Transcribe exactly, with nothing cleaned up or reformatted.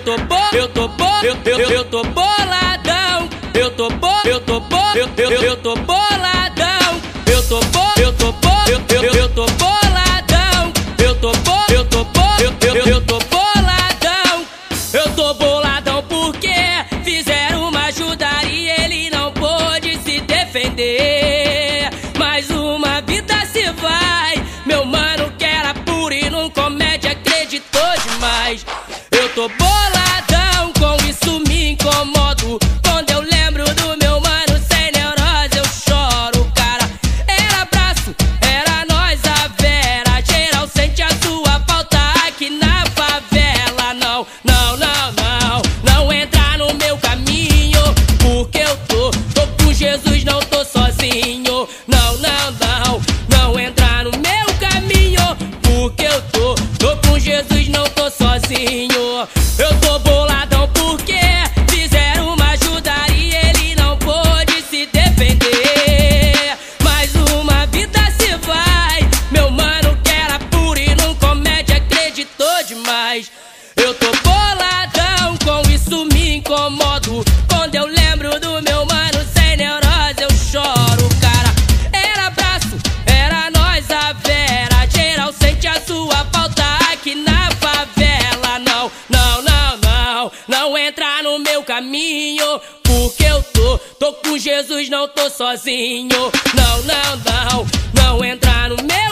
tô bo, eu tô bo, eu, eu, eu tô boladão. Eu tô bo, eu tô bo, eu, eu, eu tô boladão. Eu tô bo, eu tô bo, eu, eu, eu tô boladão. Eu tô bo, eu tô bo, eu, eu, eu tô boladão. Eu tô boladão porque fizeram uma ajuda e ele não pôde se defender. Mais uma vida se vai, meu mano que era puro e num comédia acreditou demais. Eu tô boladão, com isso me incomodo. Quando eu lembro do meu mano sem neurose eu choro, cara. Era abraço, era nós a Vera. Geral sente a sua falta aqui na favela. Não, não, não, não, não entra no meu caminho, porque eu tô, tô com Jesus, não tô sozinho. Não, não, não, não entra no meu caminho, porque eu tô, tô com Jesus, não tô sozinho. Eu tô boladão porque fizeram uma ajuda e ele não pôde se defender. Mais uma vida se vai, meu mano que era puro e num comédia acreditou demais. Eu tô boladão, com isso me incomodo. Quando eu lembro do meu mano sem neurose eu choro, cara. Era abraço, era nós a Vera. Geral sente a sua falta aqui na favela. Não, não, não, não, não entra no meu caminho, porque eu tô, tô com Jesus, não tô sozinho. Não, não, não, não entra no meu